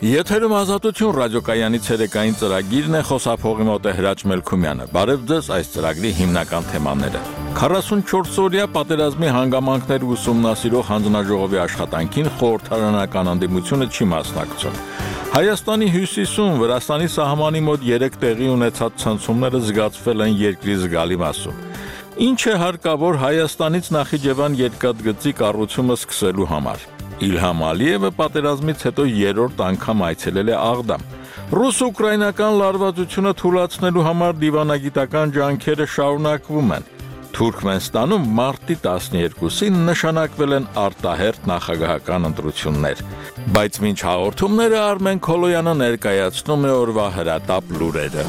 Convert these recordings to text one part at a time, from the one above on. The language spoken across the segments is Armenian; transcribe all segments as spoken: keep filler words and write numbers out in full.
Եթերում Ազատություն ռադիոկայանի ցերեկային ծրագիրն է, խոսափողի մոտ է Հրաչ Մելքումյանը։ Բարև ձեզ այս ծրագրի հիմնական թեմաները։ քառասունչորս օրյա պատերազմի հանգամանքներ ուսումնասիրող հանձնաժողովի աշխատանքին խորհրդարանական անդիմությունը չի մասնակցում։ Հայաստանի հյուսիսում Վրաստանի սահմանի մոտ երեք տեղի ունեցած ցնցումները զգացվել են երկրի զգալի մասում։ Ինչ է հարկավոր Հայաստանից Նախիջևան երկաթգծի կառուցումը սկսելու համար։ Իլհամ Ալիևը պատերազմից հետո երրորդ անգամ այցելել է Աղդամ։ Ռուս-ուկրաինական լարվածությունը թույլատնելու համար դիվանագիտական ջանքերը շարունակվում են։ Թուրքմենստանում մարտի տասներկուսին նշանակվել են արտահերթ նախագահական ընտրություններ։ Բայց մինչ հաղորդումները Արմեն Քոլոյանը ներկայացնում է օրվա հրատապ լուրերը։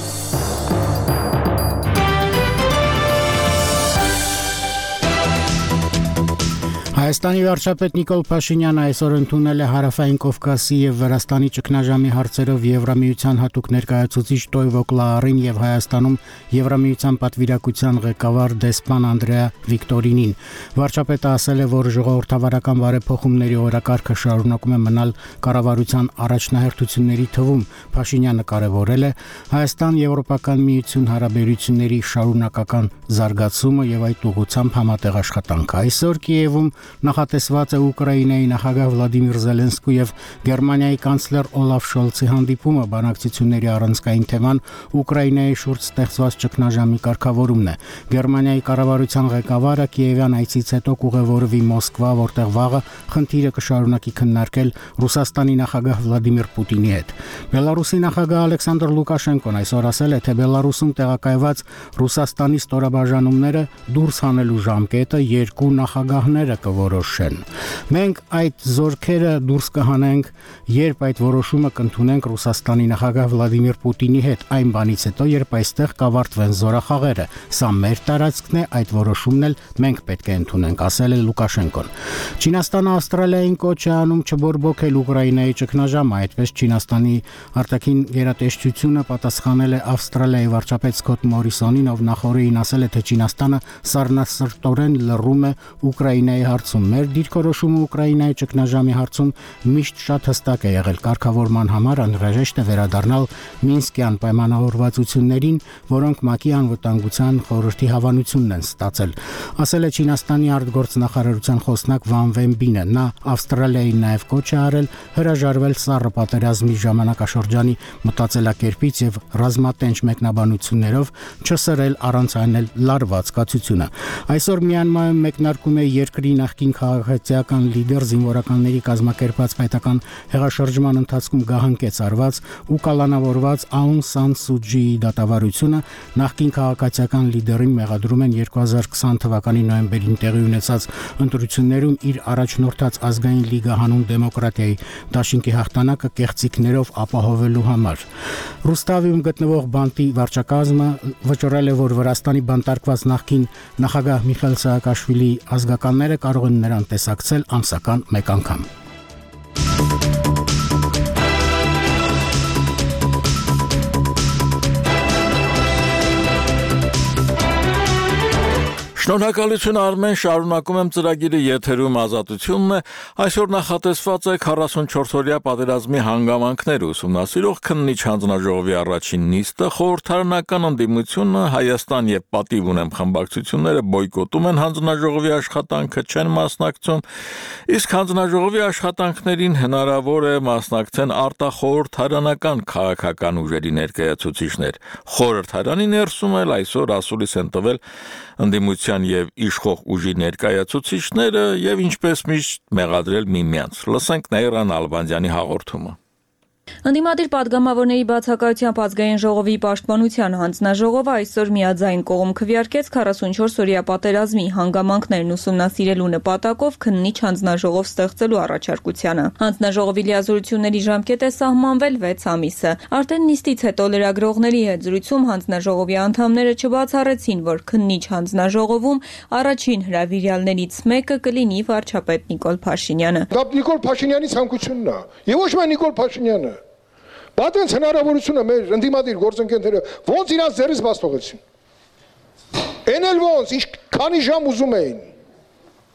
Հայաստանի վարչապետ Նիկոլ Փաշինյանը այսօր ընդունել է Հարավային Կովկասի եւ Վրաստանի ճգնաժամի հարցերով Եվրամիության հատուկ ներկայացուցիչ Տոյվո Կլարին եւ Հայաստանում Եվրամիության պատվիրակության ղեկավար դեսպան Անդրեա Վիկտորինին։ Վարչապետը ասել է, որ ժողովրդավարական բարեփոխումների օրակարգը շարունակում է մնալ կառավարության առաջնահերթությունների թվում։ Փաշինյանը կարևորել է Հայաստան-Եվրոպական միություն հարաբերությունների շարունակական զարգացումը եւ այդ ուղղությամբ համատեղ աշխատանք։ Այսօր Կիևում նախատեսված է Ուկրաինայի նախագահ Վլադիմիր Զելենսկու եւ Գերմանիայի կանցլեր Օլաֆ Շոլցի հանդիպումը։ Բանակցությունների առանցքային թեման Ուկրաինայի շուրջ ստեղծված ճգնաժամի կարգավորումն է։ Գերմանիայի կառավարության ղեկավարը Կիևյան այցից հետո կուղևորվի Մոսկվա, որտեղ վաղը խնդիրը կշարունակի քննարկել Ռուսաստանի նախագահ Վլադիմիր Պուտինի հետ։ Բելարուսի նախագահ Ալեքսանդր Լուկաշենկոն այսօր ասել է, թե Բելարուսում տեղակայված Ռուսաստանի ստորաբաժանումները դուրս հանելու ժամկետը երկու նախագահները կորոշեն։ Մենք այդ զորքերը դուրս կհանենք, երբ այդ որոշումը կընդունենք Ռուսաստանի նախագահ Վլադիմիր Պուտինի հետ, այն բանից հետո, երբ այստեղ կավարտվեն զորախաղերը։ Սա մեր տարածքն է, այդ որոշումն էլ մենք պետք է ընդունենք, ասել է Լուկաշենկոն։ Չինաստանը Ավստրալիային կոչ է անում չբորբոքել Ուկրաինայի ճգնաժամը, այդպես Չինաստանի արտաքին գերատեսչությունը պատասխանել է Ավստրալիայի վարչապետ Սքոթ Մորիսոնին, ով նախորդին ասել է, թե Չինաստանը սառնասրտորեն լռում է Ուկրաինայի հարցում։ Մեր դիրքորոշումը Ուկրաինայի ճգնաժամի հարցում միշտ շատ հստակ է եղել։ Կարգավորման համար անհրաժեշտ է վերադառնալ Մինսկյան պայմանավորվածություններին, որոնք ՄԱԿ-ի անվտանգության խորհրդի հավանությունն են ստացել, ասել է Չինաստանի արտգործնախարարության խոսնակ Վան Վենբինը։ Նա Ավստրալիային նաև կոչ է արել հրաժարվել սառը պատերազմի ժամանակաշրջանի մտածելակերպից եւ ռազմատենչ մեկնաբանություններով չսրել առանց անել լարված կացությունը։ Այսօր Մյանմարում մեկնարկում է երկրի նախկին քաղաքացիական լիդեր զինվորականների կազմակերպած պետական հեղաշրջման ընթացքում գահանկեց արված ու կալանավորված Աուն Սան Սու Ջիի դատավարությունը։ Նախկին քաղաքացիական լիդերին մեղադրում են երկու հազար քսան թվականի նոյեմբերին տեղի ունեցած ընտրություններում իր առաջնորդած ազգային լիգա հանուն դեմոկրատիայի դաշինքի հաղթանակը կեղծիքներով ապահովելու համար։ Ռուստավիում գտնվող բանտի վարչակազմը վճռել է, որ Վրաստանի բանտարկված նախկին նախագահ Միխայիլ Սահակաշվիլիի ազգականները կարող են նրան տեսակցել ամսական մեկ անգամ։ Շնորհակալություն Արմեն, շարունակում եմ ծրագիրը, եթերում Ազատությունն է։ Այսօր նախատեսված է քառասունչորս օրյա պատերազմի հանգամանքները ուսումնասիրող քննիչ հանձնաժողովի առաջին նիստը։ Խորհրդարանական անդիմությունը Հայաստան եւ պատիվ ունեմ խմբակցությունները բոյկոտում են հանձնաժողովի աշխատանքը, չեն մասնակցում, իսկ հանձնաժողովի աշխատանքներին հնարավոր է մասնակցեն արտախորհրդարանական քաղաքական ուժերի ներկայացուցիչներ։ Խորհրդարանի ներսում էլ այսօր ասուլիս են տվել ընդդիմության եւ իշխող ուժի ներկայացուցիչները եւ ինչպես միշտ մեղադրել միմյանց։ Լսենք Նայիրան Ալբանդյանի հաղորդումը։ Ընդդիմադիր պատգամավորների բացակայությամբ ազգային ժողովի պաշտպանության հանձնաժողովը այսօր միաձայն կողմ քվեարկեց քառասունչորս օրյա պատերազմի հանգամանքներն ուսումնասիրելու նպատակով քննիչ հանձնաժողով ստեղծելու առաջարկությանը։ Հանձնաժողովի լիազորությունների ժամկետ է սահմանվել վեց ամիսը։ Արդեն նիստից հետո լրագրողների հետ զրույցում հանձնաժողովի անդամները չբացառեցին, որ քննիչ հանձնաժողովում առաջին հրավիրյալներից մեկը կլինի վարչապետ Նիկոլ Փաշինյանը։ Դա Նիկոլ Փաշինյանի ցանկությունն է։ Եվ ոչ միայն Նիկոլ Փաշինյանը Բատենց հնարավորությունը մեր ընդդիմադիր գործընկերները ոնց իրաց ձեռից բաց թողեցին։ Էն էլ ոնց, ինչ քանի ժամ ուզում էին։ Եվ այդ ժամանակ, երբ որ Նիկոլ Փաշինյանը, որը Նիկոլ Փաշինյանը, ով Նիկոլ Փաշինյանը, Նիկոլ Փաշինյանը, ով Նիկոլ Փաշինյանը, ով Նիկոլ Փաշինյանը,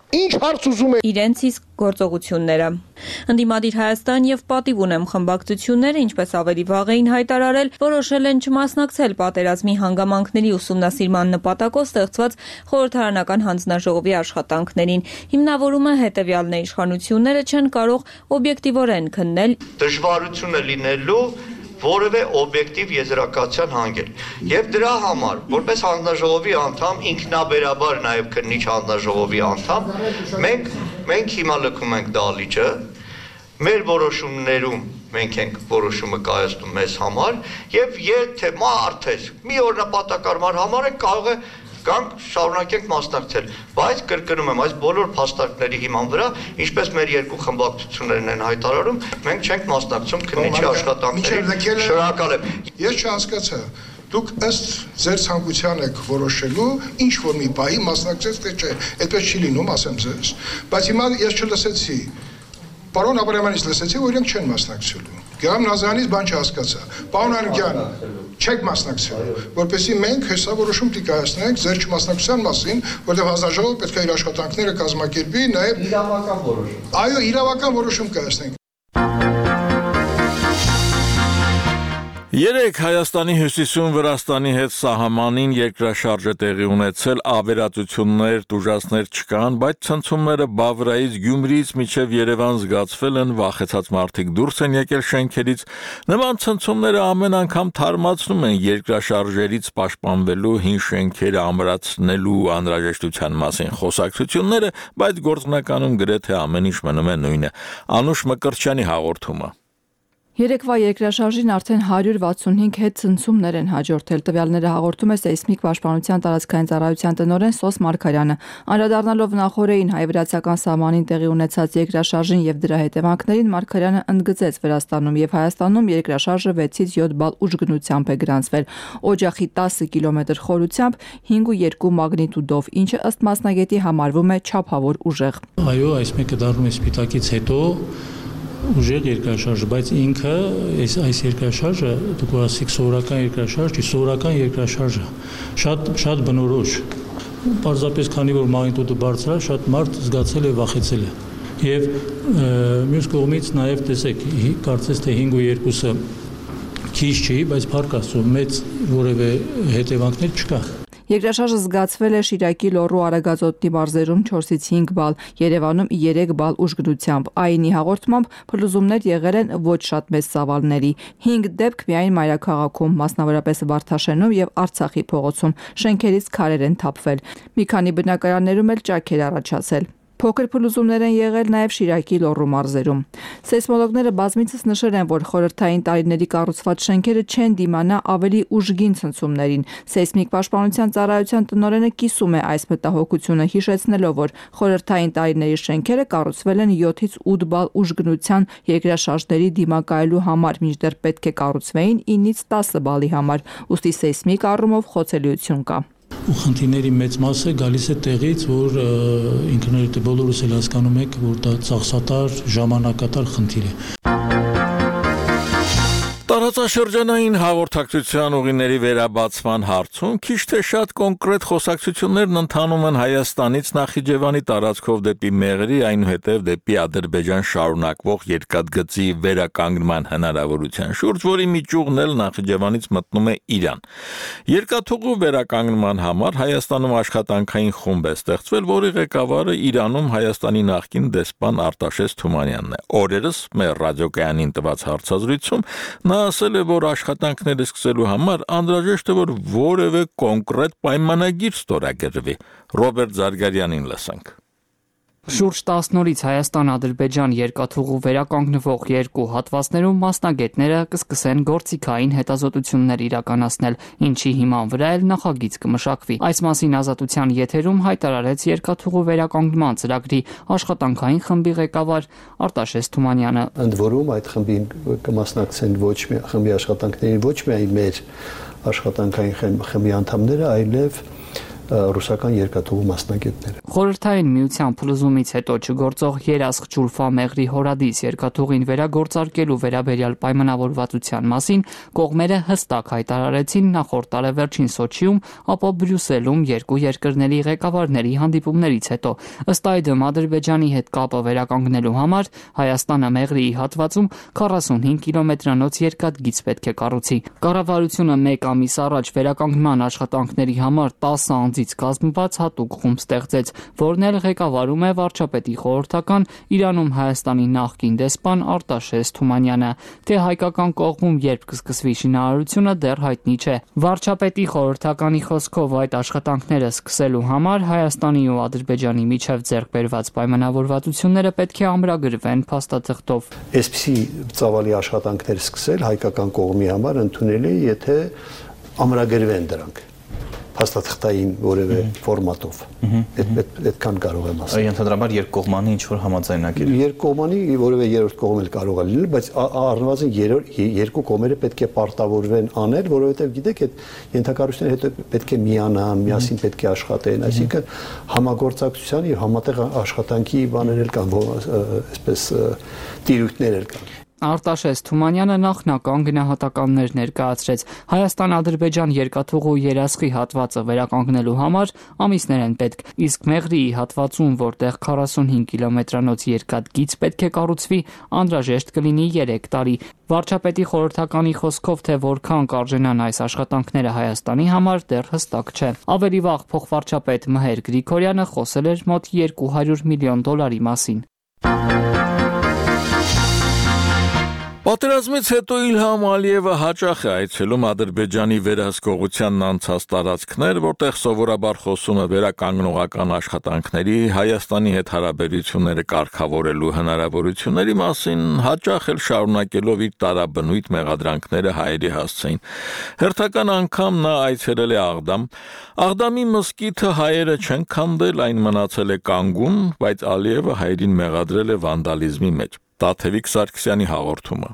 Ինչ հարց ուզում եք։ Իրենց իսկ գործողությունները։ Ընդդիմադիր Հայաստան եւ պատիվ ունեմ խմբակցությունները, ինչպես ավելի վաղ էին հայտարարել, որոշել են չմասնակցել պատերազմի հանգամանքների ուսումնասիրման նպատակով ստեղծված խորհրդարանական հանձնաժողովի աշխատանքներին։ Հիմնավորումը հետեւյալն է՝ իշխանությունները չեն կարող օբյեկտիվորեն քննել դժվարությունը լինելու որևէ օբյեկտիվ եզրակացության հանգել։ Եվ դրա համար, որպես հանձնաժողովի անդամ, ինքնաբերաբար նաև քննիչ հանձնաժողովի անդամ, մենք մենք հիմա լքում ենք դահլիճը, մեր որոշումներում մենք ենք որոշումը կայացնում մեզ համար, եւ եթե մարդես մի օր նպատակարար համար են կարող է Կանք շարունակենք մասնակցել, բայց կրկնում եմ, այս բոլոր փաստարկների հիման վրա, ինչպես մեր երկու խմբակցություններն են հայտարարում, մենք չենք մասնակցում քննիչի աշխատանքներին։ Շնորհակալ եմ։ Ես չհասկացա։ Դուք ըստ ձեր ցանկության եք որոշելու, ինչ որ մի բայի մասնակցես թե չէ, այդպես չի լինում, ասեմ ձեզ։ Բայց հիմա ես չլսեցի։ Պարոն Աբրահամյանից լսեցի, որ իրենք չեն մասնակցելու։ Գերամ Նազանից բան չհասկացա։ Պարոն Ալիքյան, չեք մասնակցելու, որպեսզի մենք հեսա որոշում տիկայացնենք ձեր չմասնակցության մասին, որտեղ հանձնաժողովը պետք է իր աշխատանքները կազմակերպի, նաև իրավական որոշում։ Այո, իրավական որոշում կայացնենք։ Երեք Հայաստանի հյուսիսում Վրաստանի հետ սահմանին երկրաշարժ է տեղի ունեցել, ավերածություններ, տուժածներ չկան, բայց ցնցումները Բավրայից, Գյումրիից մինչև Երևան զգացվել են, վախեցած մարդիկ դուրս են եկել շենքերից։ Նման ցնցումները ամեն անգամ թարմացնում են երկրաշարժերից պաշտպանվելու, հին շենքերը ամրացնելու անհրաժեշտության մասին խոսակցությունները, բայց գործնականում գրեթե ամեն ինչ մնում է նույնը։ Անուշ Մկրտչյանի հաղորդումը։ Երեկվա երկրաշարժին արդեն հարյուր վաթսունհինգ հետ ցնցումներ են հաջորդել, տվյալները հաղորդում է Սեյսմիկ պաշտպանության տարածքային ծառայության տնօրեն Սոս Մարգարյանը։ Անդրադառնալով նախորդին հայ-վրացական սահմանին տեղի ունեցած երկրաշարժին եւ դրա հետևանքներին, Մարգարյանը ընդգծեց Վրաստանում եւ Հայաստանում երկրաշարժը վեցից յոթ բալ ուժգնությամբ է գրանցվել, օջախի տասը կիլոմետր խորությամբ հինգ ու երկու մագնիտուդով, ինչը ըստ մասնագետի համարվում է չափավոր ուժեղ։ Այո, այս մեկը դառնում է սպիտակից հետո ուժեղ երկրաշարժ, բայց ինքը այս այս երկրաշարժը դուք ասեք սովորական երկրաշարժ, չի սովորական երկրաշարժը շատ շատ բնորոշ։ Պարզապես քանի որ մագնիտուդը բարձր է, շատ մարդ զգացել է, վախեցել է։ Եվ մյուս կողմից նաև տեսեք, կարծես թե հինգ ու երկուսը քիչ չի, բայց փառք Աստծո մեծ որևէ հետևանքներ չկա։ Երկրաշարժը զգացվել է Շիրակի լոռու Արագածոտնի մարզերում չորսից հինգ բալ, Երևանում երեք բալ ուժգնությամբ։ ԱԻՆ-ի հաղորդմամբ փլուզումներ եղել են ոչ շատ մեծ ծավալների։ հինգ դեպք միայն մայրաքաղաքում, մասնավորապես Վարդաշենում եւ Արցախի փողոցում, շենքերից քարեր են թափվել։ Մի քանի բնակարաններում էլ ճաք էր առաջացել։ Փոքր փլուզումներ են եղել նաև Շիրակի լոռու մարզերում։ Սեյսմոլոգները բազմիցս նշել են, որ խորհրդային տարիների կառուցված շենքերը չեն դիմանա ավելի ուժգին ցնցումներին։ Սեյսմիկ պաշտպանության ծառայության տնօրենը կիսում է այս մտահոգությունը, հիշեցնելով, որ խորհրդային տարիների շենքերը կառուցվել են յոթից ութ բալ ուժգնության երկրաշարժների դիմակայելու համար, մինչդեռ պետք է կառուցվեին ինից տասը բալի համար, ուստի սեյսմիկ առումով խոցելիություն կա։ Ու խնդիրների մեծ մասը գալիս է տեղից, որ ինքներդ բոլորս էլ հասկանում եք, որ դա ծախսատար, ժամանակատար խնդիր է։ Տարածաշրջանային հաղորդակցության ուղիների վերաբացման հարցում քիչ թե շատ կոնկրետ խոսակցություններն ընթանում են Հայաստանից Նախիջևանի տարածքով դեպի Մեղրի, այնուհետև դեպի Ադրբեջան շարունակվող երկաթգծի վերականգնման հնարավորության շուրջ, որի միջուղն էլ Նախիջևանից մտնում է Իրան։ Երկաթուղու վերականգնման համար Հայաստանում աշխատանքային խումբ է ստեղծվել, որի ղեկավարը Իրանում Հայաստանի նախկին դեսպան Արտաշես Թումանյանն է։ Օրերս մեր ռադիոկայանին տված հարցազրույցում նա ասել է, որ աշխատանքները սկսելու համար անհրաժեշտ է, որ որևէ կոնկրետ պայմանագիր ստորագրվի։ Ռոբերտ Զարգարյանին լսենք։ Շուրջ տասն օրից Հայաստան-Ադրբեջան երկաթուղու վերականգնվող երկու հատվածներում մասնագետները կսկսեն գործիքային հետազոտություններ իրականացնել, ինչի հիման վրա էլ նախագիծ կմշակվի։ Այս մասին Ազատության եթերում հայտարարեց երկաթուղու վերականգնման ծրագրի աշխատանքային խմբի ղեկավար Արտաշես Թումանյանը։ Ընդ որում այդ խմբին կմասնակցեն ոչ մի խմբի աշխատանքներին ոչ միայն մեր աշխատանքային խմբի անդամները, այլև ռուսական երկաթուղու մասնագետները։ Խորհրդային միության փլուզումից հետո չգործող երասխ Ջուլֆա մեղրի հորադիս երկաթուղին վերագործարկելու վերաբերյալ պայմանավորվածության մասին կողմերը հստակ հայտարարեցին նախորդ տարեվերջին Սոչիում, ապա Բրյուսելում երկու երկրների ղեկավարների հանդիպումներից հետո։ Ըստ այդմ Ադրբեջանի հետ կապը վերականգնելու համար Հայաստանը մեղրիի հատվածում քառասունհինգ կիլոմետրանոց երկաթգիծ պետք է կառուցի։ Կառավարությունը մեկ ամիս առաջ վերականգնման աշխատանքների համար տասը անձից կազմված հատուկ խումբ ստեղծեց, որն էլ ղեկավարում է վարչապետի խորհրդական Իրանում Հայաստանի նախկին դեսպան Արտաշես Թումանյանը։ Թե հայկական կողմում երբ կսկսվի շինարարությունը դեռ հայտնի չէ։ Վարչապետի խորհրդականի խոսքով այդ աշխատանքները սկսելու համար Հայաստանի ու Ադրբեջանի միջև ձեռք բերված պայմանավորվածությունները պետք է ամրագրվեն փաստաթղթով։ Այսպիսի ծավալի աշխատանքներ սկսել հայկական կողմի համար ընդունելի է, եթե ամրագրվեն դրանք փաստաթղթային որևէ ֆորմատով։ Այդքան կարող եմ ասել։ Ընդհանրաբար երկկողմանի ինչ որ համաձայնագիր։ Երկկողմանի որևէ երրորդ կողմ էլ կարող է լինել, բայց առնվազն երկու կողմերը պետք է պարտավորվեն անել, որովհետև գիտեք, այդ ենթակառույցները հետո պետք է միանան, միասին պետք է աշխատեն, այսինքն համագործակցության եւ համատեղ աշխատանքի բաներ էլ կան, այսպես տիրույթներ էլ կան։ Արտաշես Թումանյանը նախնական գնահատականներ ներկայացրեց։ Հայաստան-Ադրբեջան երկաթուղու երասխի հատվածը վերականգնելու համար ամիսներ են պետք, իսկ մեղրիի հատվածում, որտեղ քառասունհինգ կիլոմետրանոց երկաթգիծ պետք է կառուցվի, անհրաժեշտ կլինի երեք տարի։ Վարչապետի խորհրդականի խոսքով, թե որքան կարժենան այս աշխատանքները Հայաստանի համար, դեռ հստակ չէ։ Ավելի վաղ փոխվարչապետ Մհեր Գրիգորյանը խոսել էր մոտ երկու հարյուր միլիոն դոլարի մասին։ Պատերազմից հետո Իլհամ Ալիևը հաճախ է այցելում Ադրբեջանի վերահսկողությանն անցած տարածքներ, որտեղ սովորաբար խոսում է վերականգնողական աշխատանքների, Հայաստանի հետ հարաբերությունները կարգավորելու հնարավորությունների մասին, հաճախ էլ շարունակելով իր տարաբնույթ մեղադրանքները հայերի հասցեին։ Հերթական անգամ նա այցելել է Աղդամ։ Աղդամի մզկիթը հայերը չեն քանդել, այն մնացել է կանգուն, բայց Ալիևը հայերին մեղադրել է վանդալիզմի մեջ։ Տաթևիկ Սարգսյանի հաղորդումը։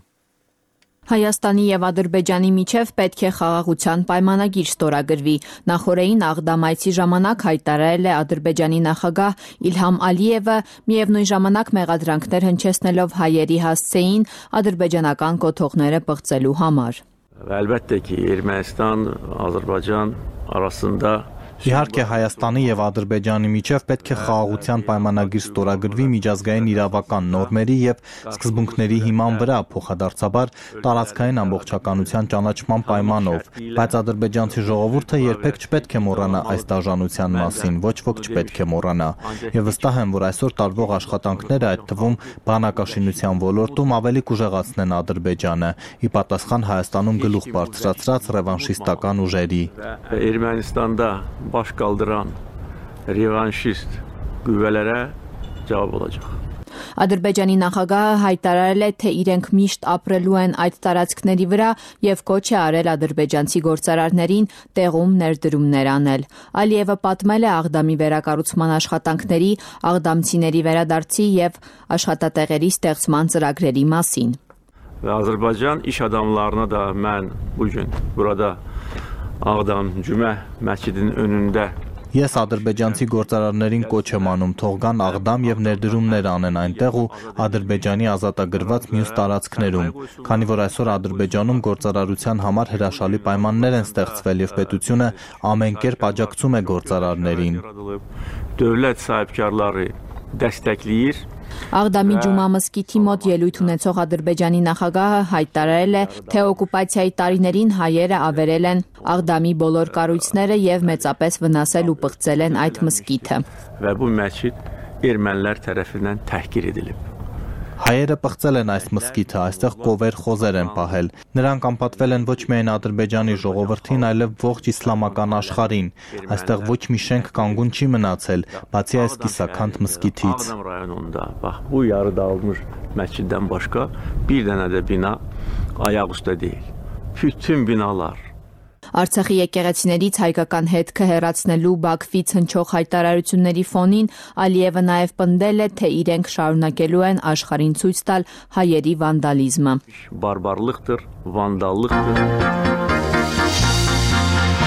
Հայաստանի եւ Ադրբեջանի միջև պետք է խաղաղության պայմանագիր ստորագրվի։ Նախորդին Աղդամայցի ժամանակ հայտարարել է Ադրբեջանի նախագահ Իլհամ Ալիևը, միևնույն ժամանակ մեղադրանքներ հնչեցնելով հայերի հասցեին ադրբեջանական կոթողները պղծելու համար։ Əlbəttə ki, Ermənistan, Azərbaycan arasında Իհարկե Հայաստանի եւ Ադրբեջանի միջև պետք է խաղաղության պայմանագիր ստորագրվի միջազգային իրավական նորմերի եւ սկզբունքների հիման վրա, փոխադարձաբար տարածքային ամբողջականության ճանաչման պայմանով, բայց ադրբեջանցի ժողովուրդը երբեք չպետք է մոռանա այս դաժանության մասին, ոչ ոք չպետք է մոռանա։ Եվ վստահ եմ, որ այսօր տարվող աշխատանքները, այդ թվում բանակաշինության ոլորտում ավելի կուժեղացնեն Ադրբեջանը, ի պատասխան Հայաստանում գլուխ բարձրացրած ռևանշիստական ուժերի։ Ermənistanda baş qaldıran revanşist qüvvələrə cavab olacaq։ Ադրբեջանի նախագահը հայտարարել է, թե իրենք միշտ ապրելու են այդ տարածքների վրա եւ կոչ է արել ադրբեջանցի գործարարներին տեղում ներդրումներ անել։ Ալիևը պատմել է Աղդամի վերակառուցման աշխատանքների, աղդամցիների վերադարձի եւ աշխատատեղերի ստեղծման ծրագրերի մասին։ Və Azərbaycan iş adamlarına da mən bu gün burada Աղդամ Cümə məscidinin önündə Ես ադրբեջանցի գործարարներին կոչ եմ անում թող գան Աղդամ եւ ներդրումներ անեն այնտեղ ու Ադրբեջանի ազատագրված մյուս տարածքներում, քանի որ այսօր Ադրբեջանում գործարարության համար հրաշալի պայմաններ են ստեղծվել եւ պետությունը ամեն կերպ աջակցում է գործարարներին։ Dövlət sahibkarları dəstəkləyir։ Աղդամի Ջումա մզկիթի մոտ ելույթ ունեցող Ադրբեջանի նախագահը հայտարարել է, թե օկուպացիայի տարիներին հայերը ավերել են Աղդամի բոլոր կառույցները եւ մեծապես վնասել ու պղծել են այդ մզկիթը։ Və bu məscid ermənilər tərəfindən təhqir edilib։ Հայերը պղծել են այս մզկիթը, այստեղ կովեր խոզեր են պահել։ Նրանք անպատվել են ոչ միայն Ադրբեջանի ժողովրդին, այլև ողջ իսլամական աշխարհին։ Այստեղ ոչ մի շենք կանգուն չի մնացել, բացի այս կիսաքանդ մզկիթից։ Bax, bu yarı dağılmış məsciddən başqa bir dənə də bina ayaq üstə deyil. Bütün binalar Արցախի եկեղեցիներից հայկական հետքը հեռացնելու Բաքվից հնչող հայտարարությունների ֆոնին Ալիևը նաև պնդել է, թե իրենք շարունակելու են աշխարհին ցույց տալ հայերի վանդալիզմը։ Բարբարlıqdır, vandallıqdır։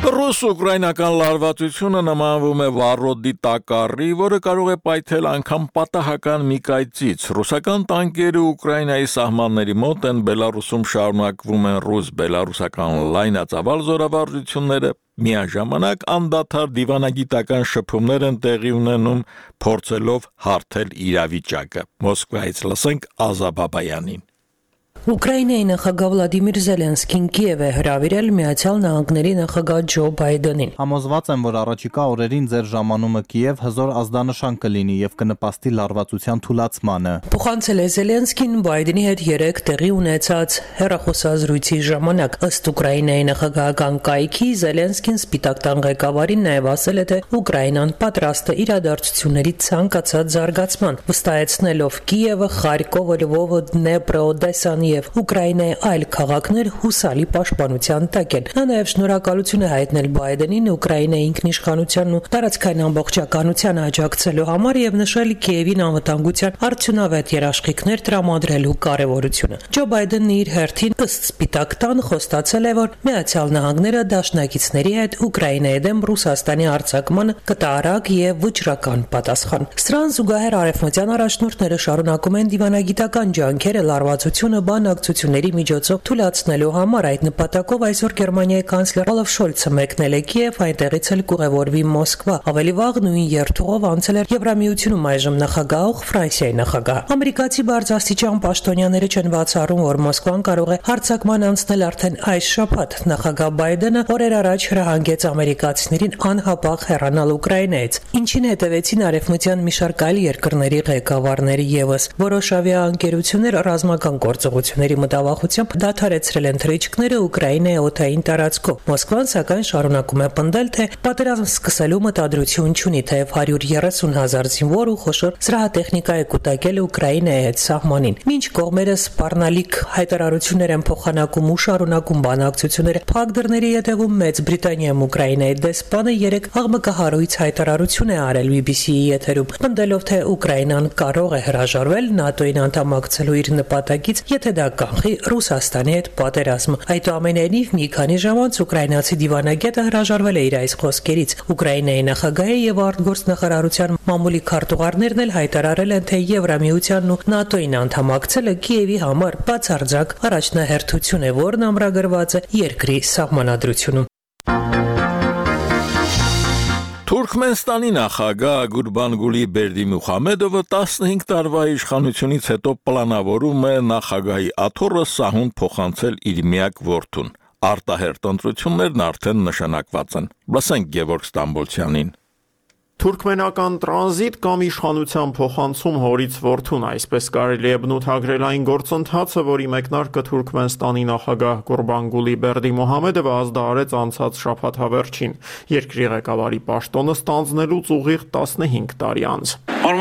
Ռուս-ուկրաինական լարվածությունը նմանվում է վառոդի տակառի, որը կարող է պայթել անգամ պատահական մի կայծից։ Ռուսական տանկերը Ուկրաինայի սահմանների մոտ են, Բելարուսում շարունակվում են ռուս-բելարուսական լայնածավալ զորավարժությունները, միաժամանակ անդադար դիվանագիտական շփումներ են տեղի ունենում, փորձելով հարթել իրավիճակը։ Մոսկվայից լսենք Ազա Բաբայանին։ Ուկրաինայի նախագահ Վլադիմիր Զելենսկին Կիև է հրավիրել Միացյալ Նահանգների նախագահ Ջո Բայդենին։ Համոզված եմ, որ առաջիկա օրերին ձեր ժամանումը Կիև հզոր ազդանշան կլինի եւ կնպաստի լարվածության թուլացմանը։ Փոխանցել է Զելենսկին Բայդենի հետ երեկ տեղի ունեցած հեռախոսազրույցի ժամանակ։ Ըստ Ուկրաինայի նախագահական կայքի Զելենսկին Սպիտակ տան ղեկավարին նաև ասել է, թե Ուկրաինան պատրաստ է իրադարձությունների ցանկացած զարգացման, վստահեցնելով Կիևը, Խարկովը, Լվովը, Դնեպրը, Օդեսան եւ Ուկրաինայի այլ քաղաքներ հուսալի պաշտպանության տակ են։ Նա նաև շնորհակալություն է հայտնել Բայդենին Ուկրաինայի ինքնիշխանությանն ու տարածքային ամբողջականությանը աջակցելու համար եւ նշել Կիևին անվտանգության արդյունավետ երաշխիքներ տրամադրելու կարեւորությունը։ Ջո Բայդենն իր հերթին ըստ Սպիտակ տան խոստացել է, որ Միացյալ Նահանգները դաշնակիցների հետ Ուկրաինայի դեմ Ռուսաստանի արձակմանը կտա արագ եւ վճռական պատասխան։ Սրան զուգահեռ արևմտյան առաջնորդները շարունակում են դիվանագիտական ջանքերը լարվածությունը բանակցությունների միջոցով թույլատնելու համար։ Այդ նպատակով այսօր Գերմանիայի կանցլեր Օլաֆ Շոլցը մեկնել է Կիև, այնտեղից էլ կուղևորվի Մոսկվա։ Ավելի վաղ նույն երթուղով անցել էր Եվրամիությունում այժմ նախագահող Ֆրանսիայի նախագահ։ Ամերիկացի բարձրաստիճան պաշտոնյաները չեն բացառում, որ Մոսկվան կարող է հարձակման անցնել արդեն այս շաբաթ։ Նախագահ Բայդենը օրեր առաջ հրահանգեց ամերիկացիներին անհապաղ հեռանալ Ուկրաինայից, ինչին հետևեցին արևմտյան մի շարք այլ երկրների ղեկավարներ եւս։ Որոշ ավիաընկերություններ ռազմական գործողությունների մտավախությամբ դադարեցրել են թռիչքները Ուկրաինայի օդային տարածքով։ Մոսկվան սակայն շարունակում է պնդել, թե պատերազմ սկսելու մտադրություն չունի, թեև հարյուր երեսուն հազար զինվոր ու խոշոր զրահատեխնիկա է կուտակել Ուկրաինայի հետ սահմանին։ Մինչ կողմերը սպառնալիք հայտարարություններ են փոխանակում ու շարունակում բանակցությունները, փակ դռների ետևում Մեծ Բրիտանիայում Ուկրաինայի դեսպանը երեք աղմկահարույց հայտարարություն է արել բի բի սի-ի եթերում, պնդելով, թե Ուկրաինան կարող է հրաժարվել ՆԱՏՕ-ին անդամակցելու իր նպատակից, եթե դա կանխի Ռուսաստանի հետ պատերազմը։ Այդուամենայնիվ մի քանի ժամ անց ուկրաինացի դիվանագետը հրաժարվել է իր այս խոսքերից։ Ուկրաինայի նախագահի եւ արտգործնախարարության մամուլի քարտուղարներն էլ հայտարարել են, թե Եվրամիությանն ու ՆԱՏՕ-ին անդամակցելը Կիևի համար բացարձակ առաջնահերթություն է, որն ամրագրված է երկրի սահմանադրությունում։ Թուրքմենստանի նախագահ Գուրբանգուլի Բերդիմուխամեդովը տասնհինգ տարվա իշխանությունից հետո պլանավորում է նախագահի աթոռը Սահուն փոխանցել իր միակ որդուն։ Արտահերտ ընտրություններն արդեն նշանակված են։ Լսենք Գևորգ Ստամբոլցյանին։ Թուրքմենական տրանզիտ կամ իշխանության փոխանցում հորից որդուն, այսպես կարելի է բնութագրել այն գործընթացը, որի մեկնարկը Թուրքմենստանի նախագահ Գուրբանգուլի Բերդիմուխամեդովը ազդարարեց անցած շաբաթավերջին, երկրի ղեկավարի պաշտոնը ստանձնելուց ուղիղ տասնհինգ տարի անց։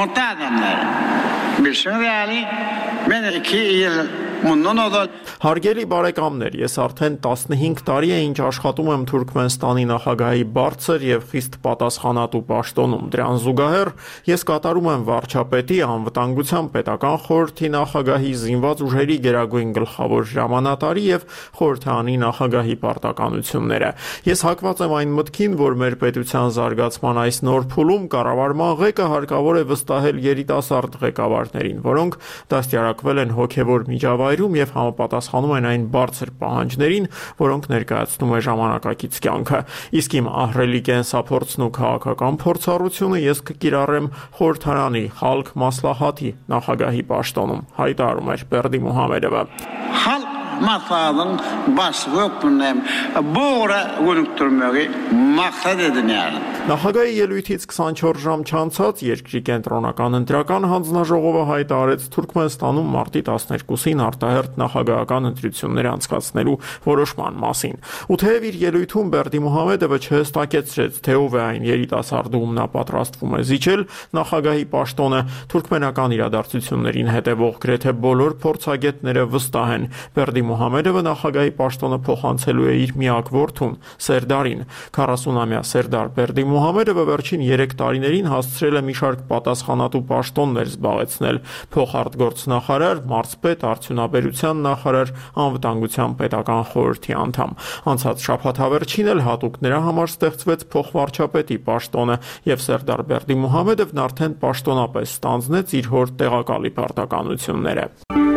Հարգելի բարեկամներ, ես արդեն տասնհինգ տարի է ինչ աշխատում եմ Թուրքմենստանի նախագահի բարձր եւ խիստ պատասխանատու պաշտոնում։ Դրան զուգահեռ ես կատարում եմ վարչապետի, անվտանգության պետական խորհրդի նախագահի, զինված ուժերի գերագույն գլխավոր հրամանատարի եւ խորհրդանի նախագահի պարտականությունները։ Ես հակված եմ այն մտքին, որ մեր պետության զարգացման այս նոր փուլում կառավարման ղեկը հարկավոր է վստահել երիտասարդ ղեկավարներին, որոնք դաստիարակվել են հոգեվոր միջավայրում եւ համապատասխանում են այն բարձր պահանջներին, որոնք ներկայացնում է ժամանակակից կյանքը։ Իսկ իմ ահռելի կենսափորձն ու քաղաքական փորձառությունը ես կկիրառեմ խորհրդարանի Խալք Մասլահաթի նախագահի պաշտոնում, հայտարարում էր Բերդիմուխամեդովը։ Masadın başlığı öpünəm. Bu ora günüktürməyi maqsad edin yəni. Նախագահի ելույթից քսանչորս ժամ չանցած երկրի կենտրոնական ընտրական հանձնաժողովը հայտարարեց Թուրքմենստանում մարտի տասներկուսին արտահերթ նախագահական ընտրություններ անցկացնելու որոշման մասին։ Ու թեև իր ելույթում Բերդիմուխամեդովը չհստակեցրեց, թե ով է այն երիտասարդը, ում նա պատրաստվում է զիջել նախագահի պաշտոնը, թուրքմենական իրադարձություններին հետևող գրեթե բոլոր փորձագետները վստահ են Բերդիմուխամեդովի Մուհամեդովը նախագահի պաշտոնը փոխանցելու է իր միակ որդուն Սերդարին։ քառասունամյա Սերդար Բերդի Մուհամեդովը վերջին երեք տարիներին հասցրել է մի շարք պատասխանատու պաշտոններ զբաղեցնել՝ փոխարտգործնախարար, մարզպետ, արդյունաբերության նախարար, անվտանգության պետական խորհրդի անդամ։ Անցած շաբաթ հավերչին էլ հատուկ նրա համար ստեղծվեց փոխվարչապետի պաշտոնը, եւ Սերդար Բերդի Մուհամեդովն արդեն պաշտոնապես ստանձնեց իր հոր տեղակալի պարտականությունները։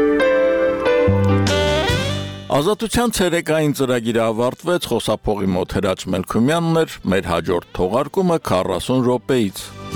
Ազատության ցերեկային ծրագիրը ավարտվեց, խոսափողի մոտ Հրաչ Մելքումյանն էր, մեր հաջորդ թողարկումը քառասուն րոպեից։